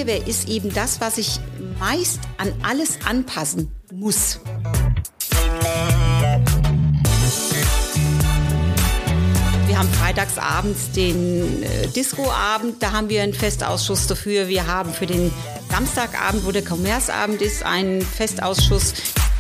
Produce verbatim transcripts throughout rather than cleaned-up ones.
Feuerwehr ist eben das, was ich meist an alles anpassen muss. Wir haben freitagsabends den äh, Discoabend, da haben wir einen Festausschuss dafür. Wir haben für den Samstagabend, wo der Kommerzabend ist, einen Festausschuss.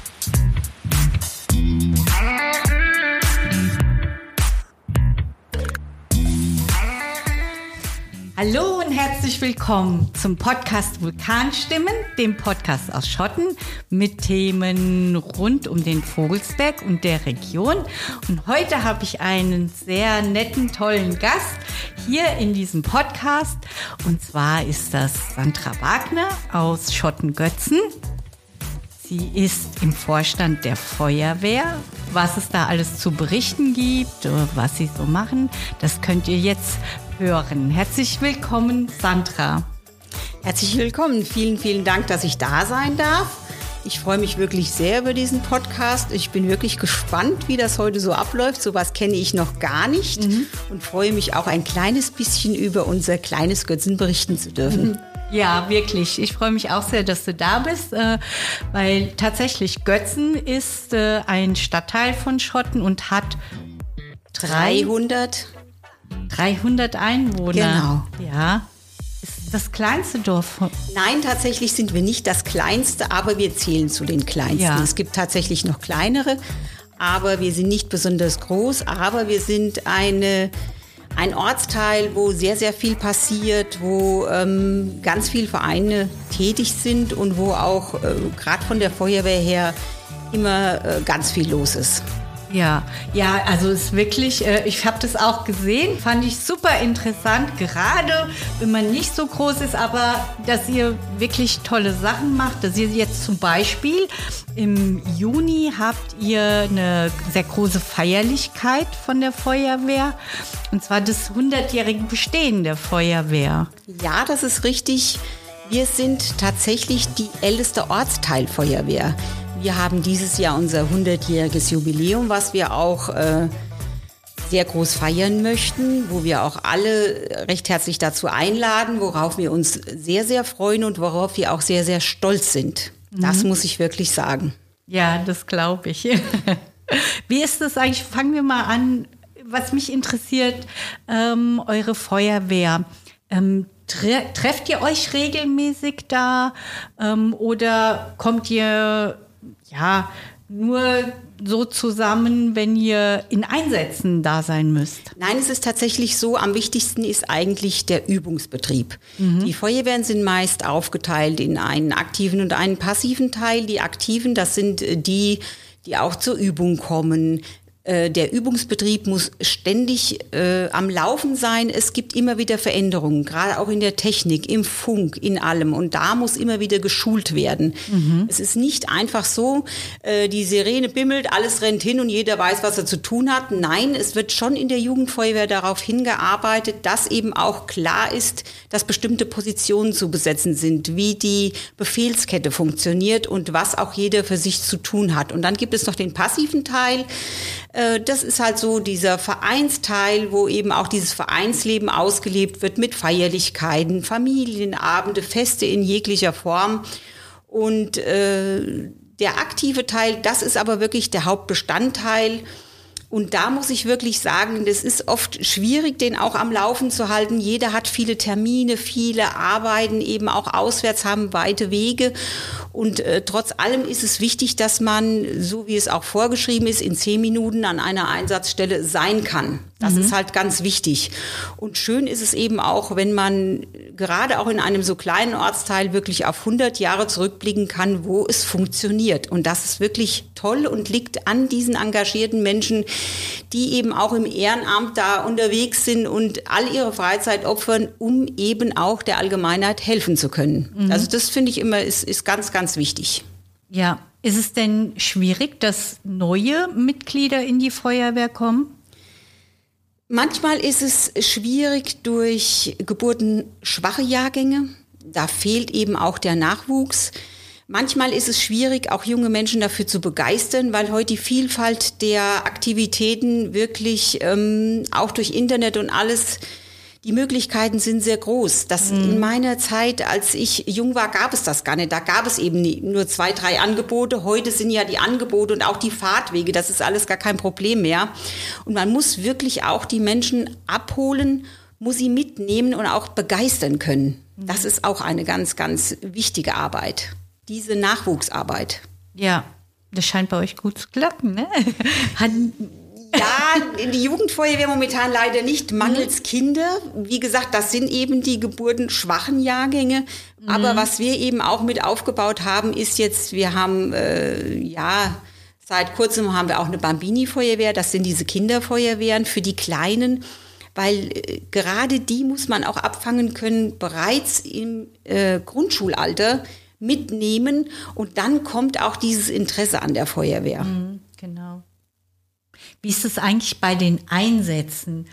Hallo und herzlich willkommen zum Podcast Vulkanstimmen, dem Podcast aus Schotten mit Themen rund um den Vogelsberg und der Region. Und heute habe ich einen sehr netten, tollen Gast hier in diesem Podcast. Und zwar ist das Sandra Wagner aus Schottengötzen. Sie ist im Vorstand der Feuerwehr. Was es da alles zu berichten gibt, was sie so machen, das könnt ihr jetzt hören. Herzlich willkommen, Sandra. Herzlich willkommen. Vielen, vielen Dank, dass ich da sein darf. Ich freue mich wirklich sehr über diesen Podcast. Ich bin wirklich gespannt, wie das heute so abläuft. Sowas kenne ich noch gar nicht mhm. und freue mich auch ein kleines bisschen über unser kleines Götzen berichten zu dürfen. Mhm. Ja, wirklich. Ich freue mich auch sehr, dass du da bist, weil tatsächlich Götzen ist ein Stadtteil von Schotten und hat dreihundert dreihundert Einwohner. Genau. Ja. Ist das kleinste Dorf? Nein, tatsächlich sind wir nicht das kleinste, aber wir zählen zu den kleinsten. Ja. Es gibt tatsächlich noch kleinere, aber wir sind nicht besonders groß, aber wir sind eine Ein Ortsteil, wo sehr, sehr viel passiert, wo ähm, ganz viele Vereine tätig sind und wo auch äh, gerade von der Feuerwehr her immer äh, ganz viel los ist. Ja, ja, also es ist wirklich, äh, ich habe das auch gesehen, fand ich super interessant, gerade wenn man nicht so groß ist, aber dass ihr wirklich tolle Sachen macht, dass ihr jetzt zum Beispiel im Juni habt ihr eine sehr große Feierlichkeit von der Feuerwehr, und zwar das hundertjährige Bestehen der Feuerwehr. Ja, das ist richtig. Wir sind tatsächlich die älteste Ortsteilfeuerwehr. Wir haben dieses Jahr unser hundertjähriges Jubiläum, was wir auch äh, sehr groß feiern möchten, wo wir auch alle recht herzlich dazu einladen, worauf wir uns sehr, sehr freuen und worauf wir auch sehr, sehr stolz sind. Mhm. Das muss ich wirklich sagen. Ja, das glaube ich. Wie ist das eigentlich? Fangen wir mal an. Was mich interessiert, ähm, eure Feuerwehr. Ähm, tre- trefft ihr euch regelmäßig da ähm, oder kommt ihr ja nur so zusammen, wenn ihr in Einsätzen da sein müsst? Nein, es ist tatsächlich so, am wichtigsten ist eigentlich der Übungsbetrieb. Mhm. Die Feuerwehren sind meist aufgeteilt in einen aktiven und einen passiven Teil. Die aktiven, das sind die, die auch zur Übung kommen. Der Übungsbetrieb muss ständig äh, am Laufen sein. Es gibt immer wieder Veränderungen, gerade auch in der Technik, im Funk, in allem. Und da muss immer wieder geschult werden. Mhm. Es ist nicht einfach so, äh, die Sirene bimmelt, alles rennt hin und jeder weiß, was er zu tun hat. Nein, es wird schon in der Jugendfeuerwehr darauf hingearbeitet, dass eben auch klar ist, dass bestimmte Positionen zu besetzen sind, wie die Befehlskette funktioniert und was auch jeder für sich zu tun hat. Und dann gibt es noch den passiven Teil. Das ist halt so dieser Vereinsteil, wo eben auch dieses Vereinsleben ausgelebt wird mit Feierlichkeiten, Familienabende, Feste in jeglicher Form. Und äh, der aktive Teil, das ist aber wirklich der Hauptbestandteil. Und da muss ich wirklich sagen, das ist oft schwierig, den auch am Laufen zu halten. Jeder hat viele Termine, viele Arbeiten, eben auch auswärts, haben weite Wege. Und äh, trotz allem ist es wichtig, dass man, so wie es auch vorgeschrieben ist, in zehn Minuten an einer Einsatzstelle sein kann. Das mhm. ist halt ganz wichtig. Und schön ist es eben auch, wenn man gerade auch in einem so kleinen Ortsteil wirklich auf hundert Jahre zurückblicken kann, wo es funktioniert. Und das ist wirklich toll und liegt an diesen engagierten Menschen, die eben auch im Ehrenamt da unterwegs sind und all ihre Freizeit opfern, um eben auch der Allgemeinheit helfen zu können. Mhm. Also das finde ich immer ist, ist ganz, ganz wichtig. Ja, ist es denn schwierig, dass neue Mitglieder in die Feuerwehr kommen? Manchmal ist es schwierig durch geburtenschwache Jahrgänge. Da fehlt eben auch der Nachwuchs. Manchmal ist es schwierig, auch junge Menschen dafür zu begeistern, weil heute die Vielfalt der Aktivitäten wirklich ähm, auch durch Internet und alles Die Möglichkeiten sind sehr groß. Das mhm. in meiner Zeit, als ich jung war, gab es das gar nicht. Da gab es eben nie, nur zwei, drei Angebote. Heute sind ja die Angebote und auch die Fahrtwege, das ist alles gar kein Problem mehr. Und man muss wirklich auch die Menschen abholen, muss sie mitnehmen und auch begeistern können. Mhm. Das ist auch eine ganz, ganz wichtige Arbeit. Diese Nachwuchsarbeit. Ja, das scheint bei euch gut zu klappen, ne? Hat Ja, die Jugendfeuerwehr momentan leider nicht, mangels mhm. Kinder. Wie gesagt, das sind eben die geburtenschwachen Jahrgänge. Mhm. Aber was wir eben auch mit aufgebaut haben, ist jetzt, wir haben, äh, ja, seit kurzem haben wir auch eine Bambini-Feuerwehr. Das sind diese Kinderfeuerwehren für die Kleinen. Weil äh, gerade die muss man auch abfangen können, bereits im äh, Grundschulalter mitnehmen. Und dann kommt auch dieses Interesse an der Feuerwehr. Mhm, genau. Wie ist es eigentlich bei den Einsätzen?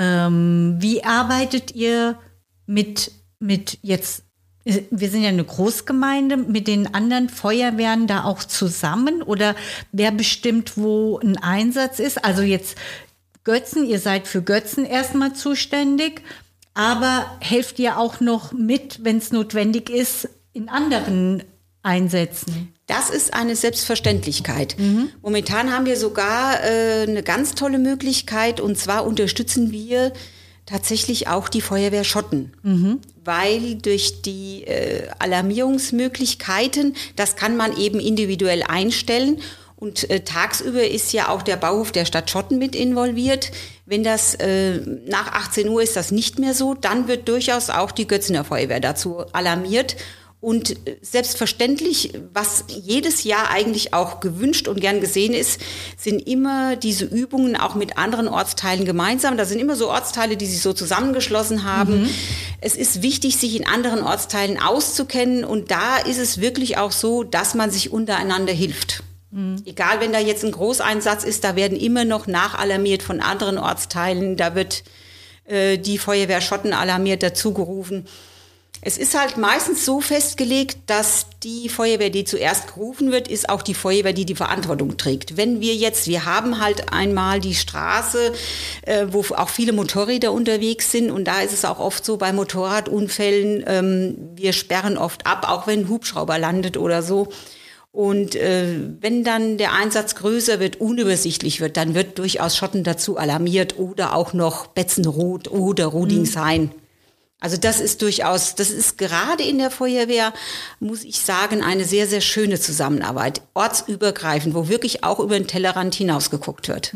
Ähm, wie arbeitet ihr mit, mit jetzt, wir sind ja eine Großgemeinde, mit den anderen Feuerwehren da auch zusammen? Oder wer bestimmt, wo ein Einsatz ist? Also jetzt Götzen, ihr seid für Götzen erstmal zuständig, aber helft ihr auch noch mit, wenn es notwendig ist, in anderen Einsätzen? Das ist eine Selbstverständlichkeit. Mhm. Momentan haben wir sogar äh, eine ganz tolle Möglichkeit, und zwar unterstützen wir tatsächlich auch die Feuerwehr Schotten, mhm. weil durch die äh, Alarmierungsmöglichkeiten, das kann man eben individuell einstellen. Und äh, tagsüber ist ja auch der Bauhof der Stadt Schotten mit involviert. Wenn das äh, nach achtzehn Uhr ist das nicht mehr so, dann wird durchaus auch die Götzener Feuerwehr dazu alarmiert. Und selbstverständlich, was jedes Jahr eigentlich auch gewünscht und gern gesehen ist, sind immer diese Übungen auch mit anderen Ortsteilen gemeinsam. Da sind immer so Ortsteile, die sich so zusammengeschlossen haben. Mhm. Es ist wichtig, sich in anderen Ortsteilen auszukennen. Und da ist es wirklich auch so, dass man sich untereinander hilft. Mhm. Egal, wenn da jetzt ein Großeinsatz ist, da werden immer noch nachalarmiert von anderen Ortsteilen. Da wird äh, die Feuerwehr Schotten alarmiert, dazugerufen. Es ist halt meistens so festgelegt, dass die Feuerwehr, die zuerst gerufen wird, ist auch die Feuerwehr, die die Verantwortung trägt. Wenn wir jetzt, wir haben halt einmal die Straße, äh, wo auch viele Motorräder unterwegs sind, und da ist es auch oft so bei Motorradunfällen, ähm, wir sperren oft ab, auch wenn ein Hubschrauber landet oder so. Und äh, wenn dann der Einsatz größer wird, unübersichtlich wird, dann wird durchaus Schotten dazu alarmiert oder auch noch Betzenroth oder Rudingshine. Mhm. Also das ist durchaus, das ist gerade in der Feuerwehr, muss ich sagen, eine sehr, sehr schöne Zusammenarbeit, ortsübergreifend, wo wirklich auch über den Tellerrand hinausgeguckt wird.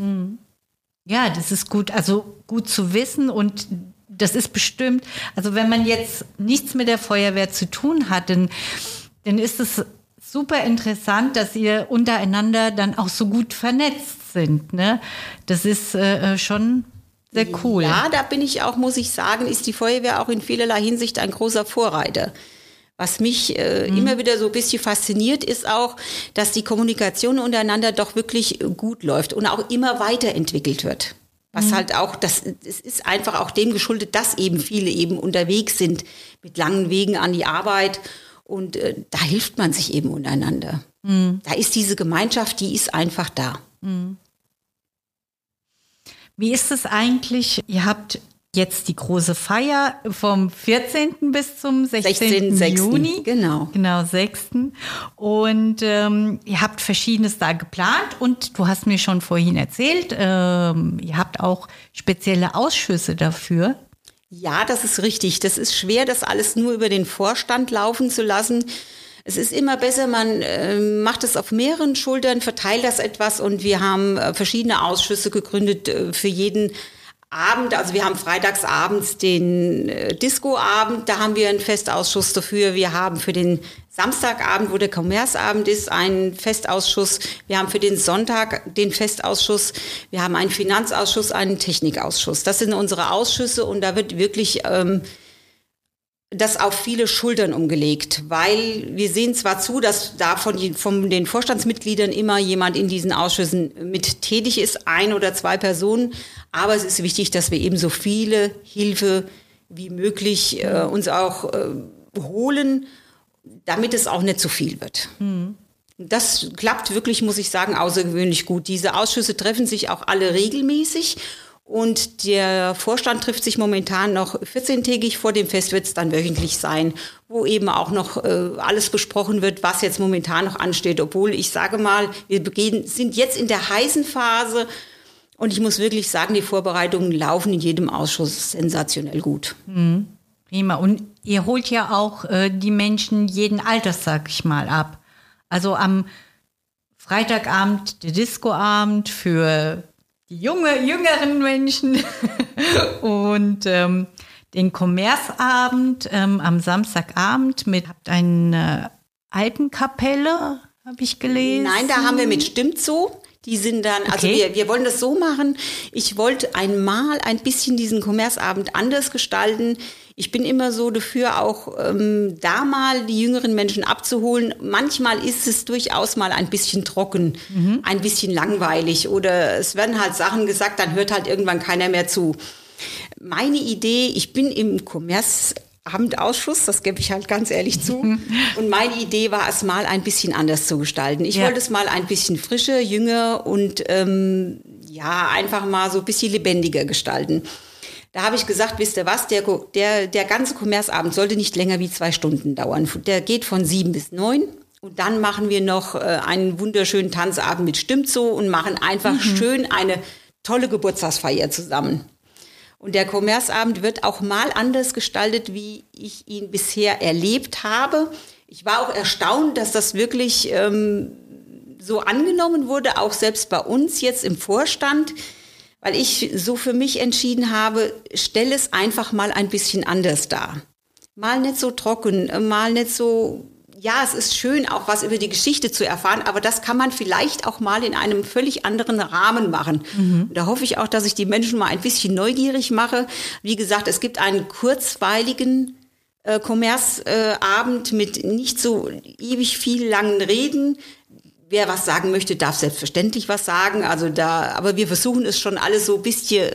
Ja, das ist gut, also gut zu wissen, und das ist bestimmt, also wenn man jetzt nichts mit der Feuerwehr zu tun hat, dann, dann ist es super interessant, dass ihr untereinander dann auch so gut vernetzt sind, ne? Das ist äh, schon sehr cool. Ja, da bin ich auch, muss ich sagen, ist die Feuerwehr auch in vielerlei Hinsicht ein großer Vorreiter. Was mich äh, mhm. immer wieder so ein bisschen fasziniert, ist auch, dass die Kommunikation untereinander doch wirklich gut läuft und auch immer weiterentwickelt wird. Was mhm. halt auch, das, es ist einfach auch dem geschuldet, dass eben viele eben unterwegs sind mit langen Wegen an die Arbeit, und äh, da hilft man sich eben untereinander. Mhm. Da ist diese Gemeinschaft, die ist einfach da. Mhm. Wie ist es eigentlich? Ihr habt jetzt die große Feier vom vierzehnten bis zum sechzehnten Juni. Genau. Genau, sechsten Und ähm, ihr habt Verschiedenes da geplant, und du hast mir schon vorhin erzählt, ähm, ihr habt auch spezielle Ausschüsse dafür. Ja, das ist richtig. Das ist schwer, das alles nur über den Vorstand laufen zu lassen. Es ist immer besser, man äh, macht es auf mehreren Schultern, verteilt das etwas, und wir haben äh, verschiedene Ausschüsse gegründet äh, für jeden Abend. Also wir haben freitagsabends den äh, Disco-Abend, da haben wir einen Festausschuss dafür. Wir haben für den Samstagabend, wo der Kommerzabend ist, einen Festausschuss. Wir haben für den Sonntag den Festausschuss. Wir haben einen Finanzausschuss, einen Technikausschuss. Das sind unsere Ausschüsse, und da wird wirklich ähm, das auf viele Schultern umgelegt, weil wir sehen zwar zu, dass da von, von den Vorstandsmitgliedern immer jemand in diesen Ausschüssen mit tätig ist, ein oder zwei Personen, aber es ist wichtig, dass wir eben so viele Hilfe wie möglich äh, uns auch äh, holen, damit es auch nicht zu viel wird. Mhm. Das klappt wirklich, muss ich sagen, außergewöhnlich gut. Diese Ausschüsse treffen sich auch alle regelmäßig. Und der Vorstand trifft sich momentan noch vierzehntägig. Vor dem Fest wird es dann wöchentlich sein, wo eben auch noch äh, alles besprochen wird, was jetzt momentan noch ansteht. Obwohl ich sage mal, wir begehen, sind jetzt in der heißen Phase. Und ich muss wirklich sagen, die Vorbereitungen laufen in jedem Ausschuss sensationell gut. Mhm. Prima. Und ihr holt ja auch äh, die Menschen jeden Alters, sag ich mal, ab. Also am Freitagabend der Discoabend für die junge, jüngeren Menschen und ähm, den Kommerzabend ähm, am Samstagabend mit habt eine Alpenkapelle, habe ich gelesen. Nein, da haben wir mit Stimmt so. Die sind dann, also Okay. wir, wir wollen das so machen. Ich wollte einmal ein bisschen diesen Kommerzabend anders gestalten. Ich bin immer so dafür, auch ähm, da mal die jüngeren Menschen abzuholen. Manchmal ist es durchaus mal ein bisschen trocken, mhm. ein bisschen langweilig oder es werden halt Sachen gesagt, dann hört halt irgendwann keiner mehr zu. Meine Idee, ich bin im Kommerzabendausschuss, das gebe ich halt ganz ehrlich zu. Und meine Idee war es mal ein bisschen anders zu gestalten. Ich Ja. wollte es mal ein bisschen frischer, jünger und ähm, ja, einfach mal so ein bisschen lebendiger gestalten. Da habe ich gesagt, wisst ihr was, der, der, der ganze Kommerzabend sollte nicht länger wie zwei Stunden dauern. Der geht von sieben bis neun. Und dann machen wir noch äh, einen wunderschönen Tanzabend mit Stimmt so und machen einfach mhm. schön eine tolle Geburtstagsfeier zusammen. Und der Kommerzabend wird auch mal anders gestaltet, wie ich ihn bisher erlebt habe. Ich war auch erstaunt, dass das wirklich ähm, so angenommen wurde, auch selbst bei uns jetzt im Vorstand, weil ich so für mich entschieden habe, stell es einfach mal ein bisschen anders dar. Mal nicht so trocken, mal nicht so, ja, es ist schön, auch was über die Geschichte zu erfahren, aber das kann man vielleicht auch mal in einem völlig anderen Rahmen machen. Mhm. Da hoffe ich auch, dass ich die Menschen mal ein bisschen neugierig mache. Wie gesagt, es gibt einen kurzweiligen äh, Kommerzabend äh, mit nicht so ewig viel langen Reden. Wer was sagen möchte, darf selbstverständlich was sagen. Also da, aber wir versuchen es schon alles so ein bisschen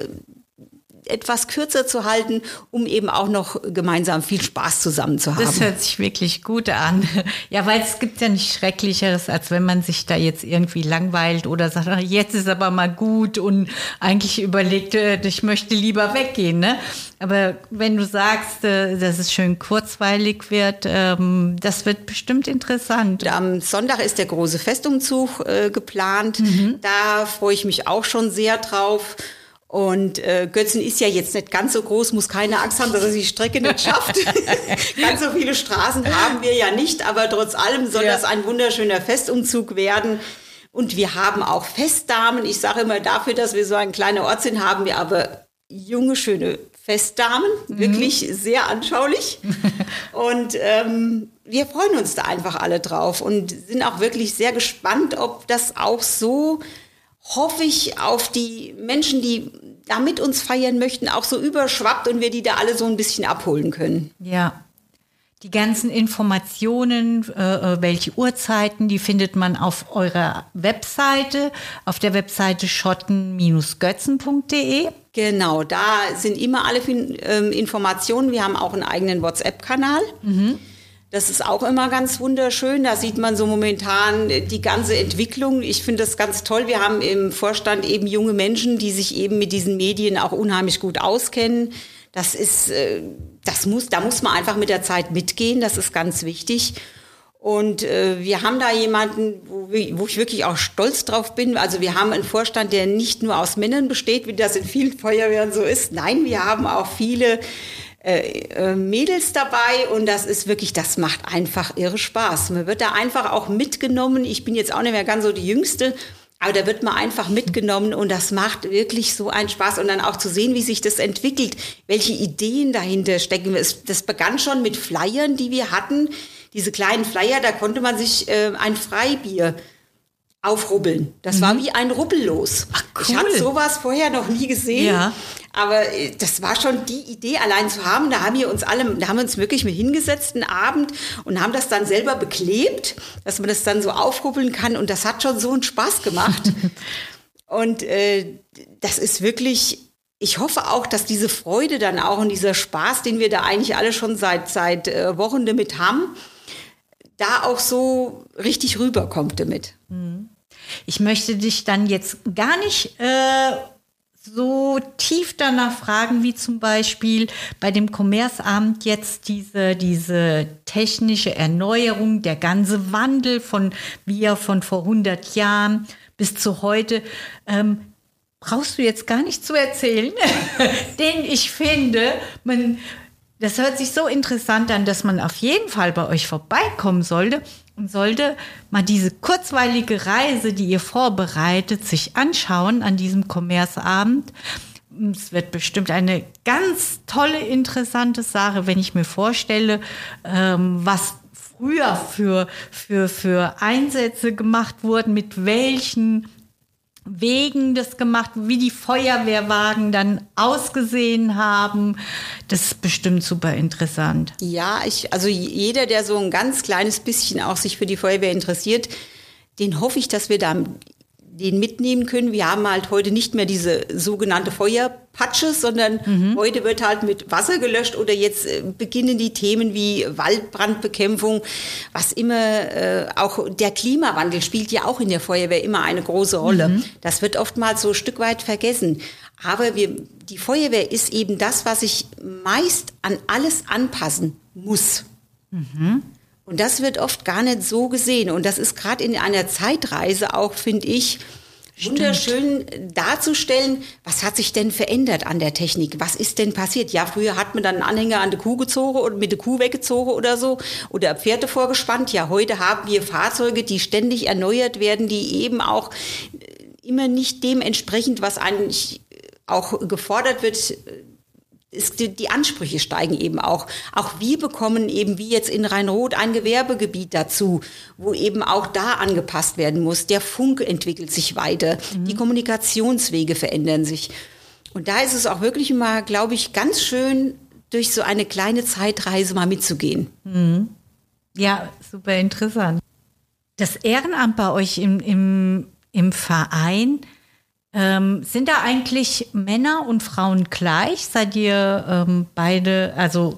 etwas kürzer zu halten, um eben auch noch gemeinsam viel Spaß zusammen zu haben. Das hört sich wirklich gut an. Ja, weil es gibt ja nichts Schrecklicheres, als wenn man sich da jetzt irgendwie langweilt oder sagt, ach, jetzt ist aber mal gut und eigentlich überlegt, ich möchte lieber weggehen, ne? Aber wenn du sagst, dass es schön kurzweilig wird, das wird bestimmt interessant. Am Sonntag ist der große Festumzug äh, geplant. Mhm. Da freue ich mich auch schon sehr drauf. Und äh, Götzen ist ja jetzt nicht ganz so groß, muss keine Angst haben, dass er die Strecke nicht schafft. Ganz so viele Straßen haben wir ja nicht, aber trotz allem soll ja. das ein wunderschöner Festumzug werden. Und wir haben auch Festdamen. Ich sage immer, dafür, dass wir so ein kleiner Ort sind, haben wir aber junge, schöne Festdamen. Mhm. Wirklich sehr anschaulich. Und ähm, wir freuen uns da einfach alle drauf und sind auch wirklich sehr gespannt, ob das auch so, hoffe ich, auf die Menschen, die da mit uns feiern möchten, auch so überschwappt und wir die da alle so ein bisschen abholen können. Ja, die ganzen Informationen, äh, welche Uhrzeiten, die findet man auf eurer Webseite, auf der Webseite schotten Bindestrich götzen punkt de. Genau, da sind immer alle äh, Informationen. Wir haben auch einen eigenen WhatsApp-Kanal. Mhm. Das ist auch immer ganz wunderschön. Da sieht man so momentan die ganze Entwicklung. Ich finde das ganz toll. Wir haben im Vorstand eben junge Menschen, die sich eben mit diesen Medien auch unheimlich gut auskennen. Das ist, das muss, da muss man einfach mit der Zeit mitgehen. Das ist ganz wichtig. Und äh, wir haben da jemanden, wo, wir, wo ich wirklich auch stolz drauf bin. Also wir haben einen Vorstand, der nicht nur aus Männern besteht, wie das in vielen Feuerwehren so ist. Nein, wir haben auch viele Äh, Mädels dabei und das ist wirklich, das macht einfach irre Spaß. Man wird da einfach auch mitgenommen. Ich bin jetzt auch nicht mehr ganz so die Jüngste, aber da wird man einfach mitgenommen und das macht wirklich so einen Spaß. Und dann auch zu sehen, wie sich das entwickelt, welche Ideen dahinter stecken. Das begann schon mit Flyern, die wir hatten. Diese kleinen Flyer, da konnte man sich äh, ein Freibier aufrubbeln. Das mhm. war wie ein Rubbellos. Ach, cool. Ich hatte sowas vorher noch nie gesehen. Ja. Aber das war schon die Idee, allein zu haben. Da haben wir uns alle, da haben wir uns wirklich mit hingesetzt einen Abend und haben das dann selber beklebt, dass man das dann so aufrubbeln kann. Und das hat schon so einen Spaß gemacht. Und äh, das ist wirklich, ich hoffe auch, dass diese Freude dann auch und dieser Spaß, den wir da eigentlich alle schon seit, seit äh, Wochen damit haben, da auch so richtig rüberkommt damit. Ich möchte dich dann jetzt gar nicht äh, so tief danach fragen, wie zum Beispiel bei dem Kommersabend jetzt diese, diese technische Erneuerung, der ganze Wandel von wir von vor hundert Jahren bis zu heute, ähm, brauchst du jetzt gar nicht zu erzählen, denn ich finde, man, das hört sich so interessant an, dass man auf jeden Fall bei euch vorbeikommen sollte und sollte mal diese kurzweilige Reise, die ihr vorbereitet, sich anschauen an diesem Kommersabend. Es wird bestimmt eine ganz tolle, interessante Sache, wenn ich mir vorstelle, ähm, was früher für, für, für Einsätze gemacht wurden, mit welchen Wegen das gemacht, wie die Feuerwehrwagen dann ausgesehen haben. Das ist bestimmt super interessant. Ja, ich, also jeder, der so ein ganz kleines bisschen auch sich für die Feuerwehr interessiert, den hoffe ich, dass wir da den mitnehmen können. Wir haben halt heute nicht mehr diese sogenannte Feuerpatsche, sondern mhm. heute wird halt mit Wasser gelöscht oder jetzt beginnen die Themen wie Waldbrandbekämpfung, was immer, äh, auch der Klimawandel spielt ja auch in der Feuerwehr immer eine große Rolle. Mhm. Das wird oftmals so ein Stück weit vergessen. Aber wir, die Feuerwehr ist eben das, was sich meist an alles anpassen muss. Mhm. Und das wird oft gar nicht so gesehen. Und das ist gerade in einer Zeitreise auch, finde ich, wunderschön darzustellen, was hat sich denn verändert an der Technik? Was ist denn passiert? Ja, früher hat man dann einen Anhänger an die Kuh gezogen und mit der Kuh weggezogen oder so oder Pferde vorgespannt. Ja, heute haben wir Fahrzeuge, die ständig erneuert werden, die eben auch immer nicht dementsprechend, was eigentlich auch gefordert wird, ist die, die Ansprüche steigen eben auch. Auch wir bekommen eben wie jetzt in Rhein-Roth ein Gewerbegebiet dazu, wo eben auch da angepasst werden muss. Der Funk entwickelt sich weiter, mhm. die Kommunikationswege verändern sich. Und da ist es auch wirklich mal, glaube ich, ganz schön, durch so eine kleine Zeitreise mal mitzugehen. Mhm. Ja, super interessant. Das Ehrenamt bei euch im, im, im Verein, Ähm, sind da eigentlich Männer und Frauen gleich? Seid ihr ähm, beide, also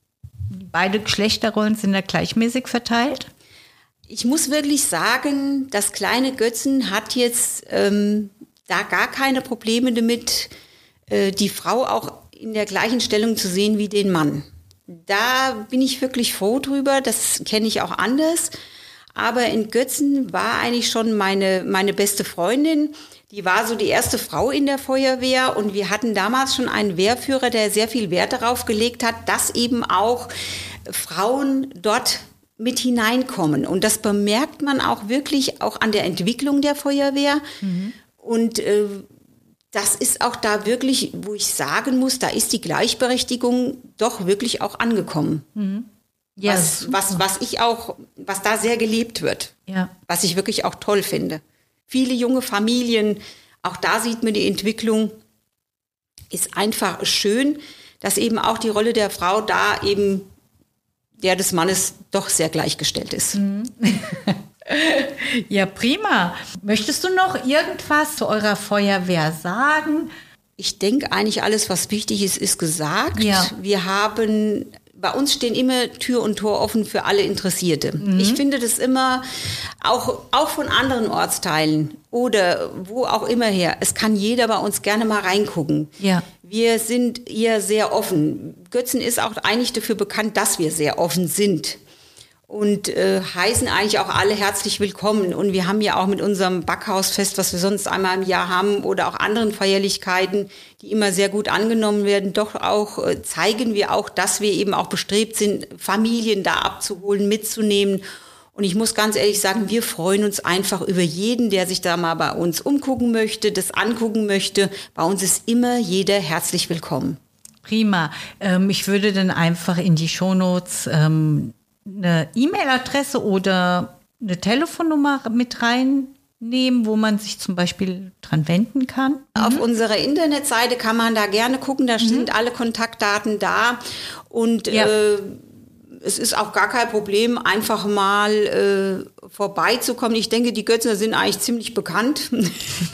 beide Geschlechterrollen sind da gleichmäßig verteilt? Ich muss wirklich sagen, das kleine Götzen hat jetzt ähm, da gar keine Probleme damit, äh, die Frau auch in der gleichen Stellung zu sehen wie den Mann. Da bin ich wirklich froh drüber, das kenne ich auch anders. Aber in Götzen war eigentlich schon meine, meine beste Freundin. Die war so die erste Frau in der Feuerwehr und wir hatten damals schon einen Wehrführer, der sehr viel Wert darauf gelegt hat, dass eben auch Frauen dort mit hineinkommen. Und das bemerkt man auch wirklich auch an der Entwicklung der Feuerwehr. Mhm. Und äh, das ist auch da wirklich, wo ich sagen muss, da ist die Gleichberechtigung doch wirklich auch angekommen. Mhm. Ja, was, was, was ich auch, was da sehr gelebt wird. Ja. Was ich wirklich auch toll finde. Viele junge Familien, auch da sieht man die Entwicklung, ist einfach schön, dass eben auch die Rolle der Frau da eben der des Mannes doch sehr gleichgestellt ist. Ja, prima. Möchtest du noch irgendwas zu eurer Feuerwehr sagen? Ich denke eigentlich alles, was wichtig ist, ist gesagt. Ja. Wir haben... Bei uns stehen immer Tür und Tor offen für alle Interessierte. Mhm. Ich finde das immer, auch, auch von anderen Ortsteilen oder wo auch immer her, es kann jeder bei uns gerne mal reingucken. Ja. Wir sind hier sehr offen. Götzen ist auch eigentlich dafür bekannt, dass wir sehr offen sind. Und äh, heißen eigentlich auch alle herzlich willkommen. Und wir haben ja auch mit unserem Backhausfest, was wir sonst einmal im Jahr haben, oder auch anderen Feierlichkeiten, die immer sehr gut angenommen werden, doch auch äh, zeigen wir auch, dass wir eben auch bestrebt sind, Familien da abzuholen, mitzunehmen. Und ich muss ganz ehrlich sagen, wir freuen uns einfach über jeden, der sich da mal bei uns umgucken möchte, das angucken möchte. Bei uns ist immer jeder herzlich willkommen. Prima. Ähm, ich würde dann einfach in die Shownotes ähm eine E-Mail-Adresse oder eine Telefonnummer mit reinnehmen, wo man sich zum Beispiel dran wenden kann? Auf mhm. unserer Internetseite kann man da gerne gucken, da mhm. sind alle Kontaktdaten da und ja. äh, es ist auch gar kein Problem, einfach mal äh, vorbeizukommen. Ich denke, die Götzner sind eigentlich ziemlich bekannt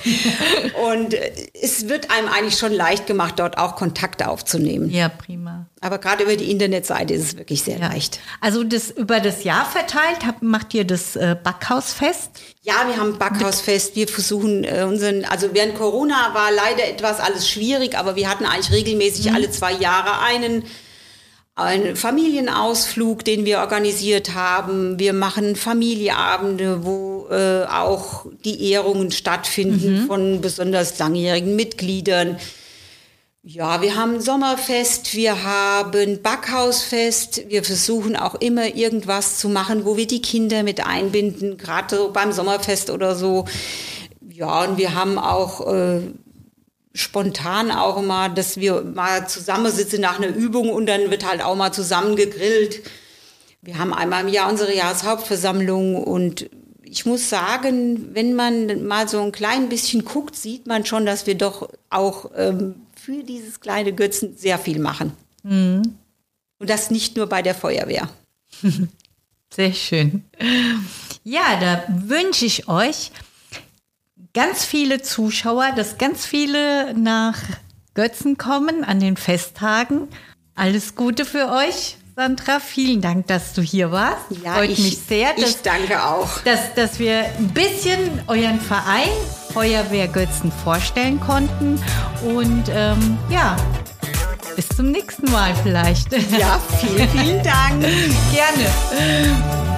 und es wird einem eigentlich schon leicht gemacht, dort auch Kontakte aufzunehmen. Ja, prima. Aber gerade über die Internetseite ist es wirklich sehr ja. leicht. Also das über das Jahr verteilt, habt, macht ihr das äh, Backhausfest? Ja, wir haben Backhausfest. Wir versuchen äh, unseren, also während Corona war leider etwas alles schwierig, aber wir hatten eigentlich regelmäßig mhm. alle zwei Jahre einen, einen Familienausflug, den wir organisiert haben. Wir machen Familienabende, wo äh, auch die Ehrungen stattfinden mhm. von besonders langjährigen Mitgliedern. Ja, wir haben Sommerfest, wir haben Backhausfest. Wir versuchen auch immer irgendwas zu machen, wo wir die Kinder mit einbinden, gerade so beim Sommerfest oder so. Ja, und wir haben auch äh, spontan auch immer, dass wir mal zusammensitzen nach einer Übung und dann wird halt auch mal zusammen gegrillt. Wir haben einmal im Jahr unsere Jahreshauptversammlung und ich muss sagen, wenn man mal so ein klein bisschen guckt, sieht man schon, dass wir doch auch ähm, für dieses kleine Götzen sehr viel machen. Mhm. Und das nicht nur bei der Feuerwehr. Sehr schön. Ja, da wünsche ich euch ganz viele Zuschauer, dass ganz viele nach Götzen kommen an den Festtagen. Alles Gute für euch, Sandra. Vielen Dank, dass du hier warst. Ja, Freut ich, mich sehr. Dass, ich danke auch. Dass, dass wir ein bisschen euren Verein Feuerwehr Götzen vorstellen konnten. Und ähm, ja, bis zum nächsten Mal vielleicht. Ja, vielen, vielen Dank. Gerne.